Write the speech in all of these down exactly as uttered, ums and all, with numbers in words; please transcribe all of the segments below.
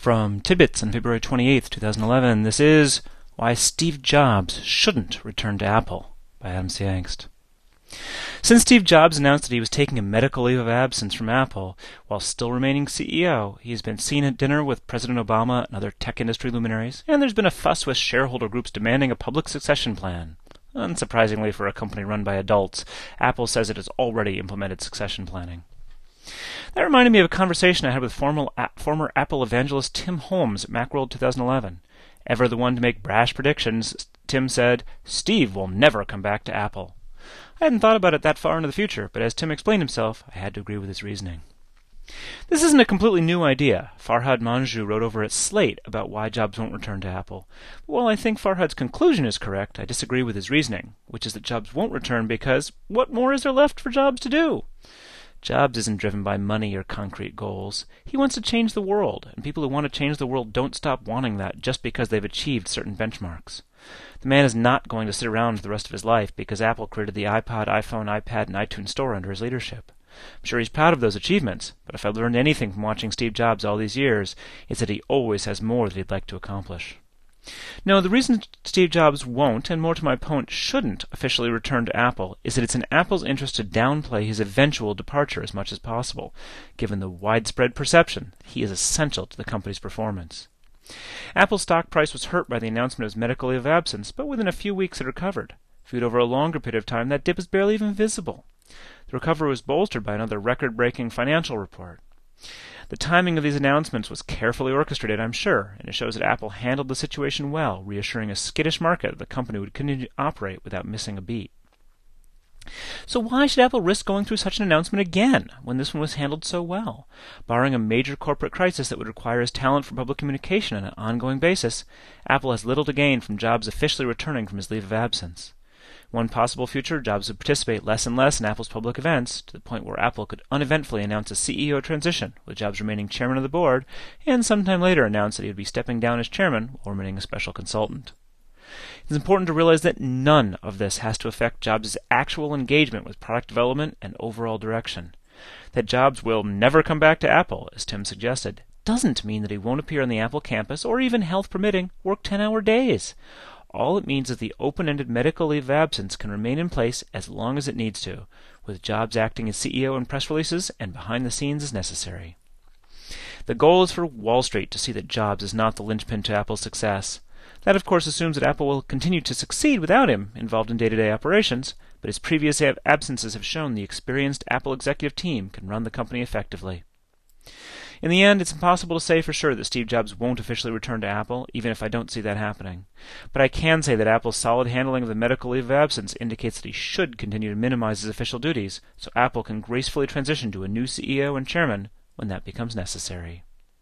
From Tidbits on February twenty-eighth, two thousand eleven, this is Why Steve Jobs Shouldn't Return to Apple by Adam C. Angst. Since Steve Jobs announced that he was taking a medical leave of absence from Apple while still remaining C E O, he has been seen at dinner with President Obama and other tech industry luminaries, and there's been a fuss with shareholder groups demanding a public succession plan. Unsurprisingly for a company run by adults, Apple says it has already implemented succession planning. That reminded me of a conversation I had with former, former Apple evangelist Tim Holmes at Macworld twenty eleven. Ever the one to make brash predictions, Tim said, "Steve will never come back to Apple." I hadn't thought about it that far into the future, but as Tim explained himself, I had to agree with his reasoning. This isn't a completely new idea. Farhad Manjoo wrote over at Slate about why Jobs won't return to Apple. But while I think Farhad's conclusion is correct, I disagree with his reasoning, which is that Jobs won't return because what more is there left for Jobs to do? Jobs isn't driven by money or concrete goals. He wants to change the world, and people who want to change the world don't stop wanting that just because they've achieved certain benchmarks. The man is not going to sit around for the rest of his life because Apple created the iPod, iPhone, iPad, and iTunes Store under his leadership. I'm sure he's proud of those achievements, but if I've learned anything from watching Steve Jobs all these years, it's that he always has more that he'd like to accomplish. No, the reason Steve Jobs won't, and more to my point, shouldn't officially return to Apple is that it's in Apple's interest to downplay his eventual departure as much as possible, given the widespread perception that he is essential to the company's performance. Apple's stock price was hurt by the announcement of his medical leave of absence, but within a few weeks it recovered. Viewed over a longer period of time, that dip is barely even visible. The recovery was bolstered by another record-breaking financial report. The timing of these announcements was carefully orchestrated, I'm sure, and it shows that Apple handled the situation well, reassuring a skittish market that the company would continue to operate without missing a beat. So why should Apple risk going through such an announcement again, when this one was handled so well? Barring a major corporate crisis that would require his talent for public communication on an ongoing basis, Apple has little to gain from Jobs officially returning from his leave of absence. One possible future, Jobs would participate less and less in Apple's public events, to the point where Apple could uneventfully announce a C E O transition, with Jobs remaining chairman of the board, and sometime later announce that he would be stepping down as chairman while remaining a special consultant. It's important to realize that none of this has to affect Jobs' actual engagement with product development and overall direction. That Jobs will never come back to Apple, as Tim suggested, doesn't mean that he won't appear on the Apple campus or even, health permitting, work ten-hour days. All it means is the open-ended medical leave of absence can remain in place as long as it needs to, with Jobs acting as C E O in press releases and behind the scenes as necessary. The goal is for Wall Street to see that Jobs is not the linchpin to Apple's success. That, of course, assumes that Apple will continue to succeed without him involved in day-to-day operations, but his previous ab- absences have shown the experienced Apple executive team can run the company effectively. In the end, it's impossible to say for sure that Steve Jobs won't officially return to Apple, even if I don't see that happening. But I can say that Apple's solid handling of the medical leave of absence indicates that he should continue to minimize his official duties, so Apple can gracefully transition to a new C E O and chairman when that becomes necessary.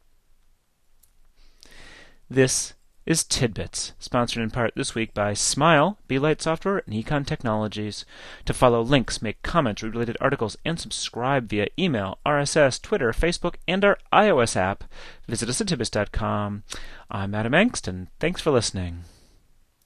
This is Tidbits, sponsored in part this week by Smile, Beelight Software, and Econ Technologies. To follow links, make comments, read related articles, and subscribe via email, R S S, Twitter, Facebook, and our iOS app, visit us at tidbits dot com. I'm Adam Angst, and thanks for listening.